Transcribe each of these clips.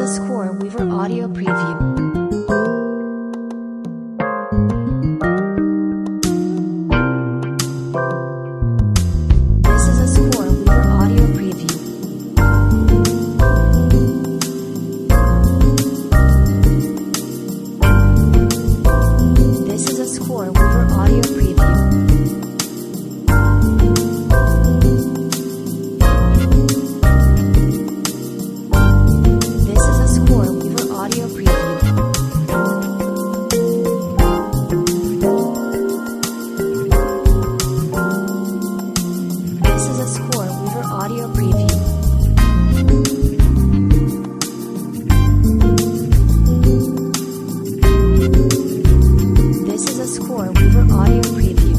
a Score Weaver audio preview. This is a Score Weaver audio preview. This is a Score Weaver audio preview. Audio preview. This is a Score Weaver audio preview. This is a Score Weaver audio preview.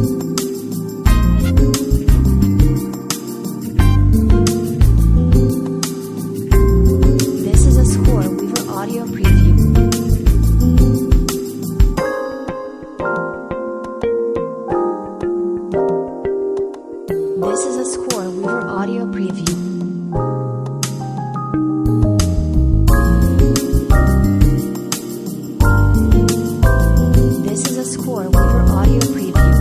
This is a Score Weaver audio preview. This is a Score Weaver audio preview. This is a Score Weaver audio preview.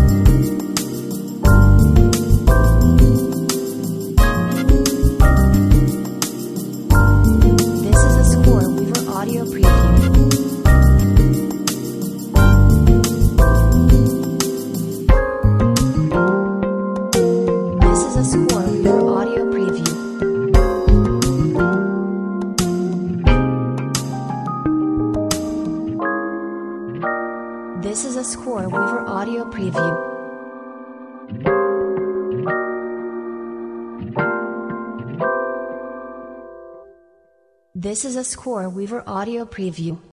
This is a Score Weaver audio preview. This is a Score Weaver audio preview. This is a Score Weaver audio preview. This is a Score Weaver audio preview.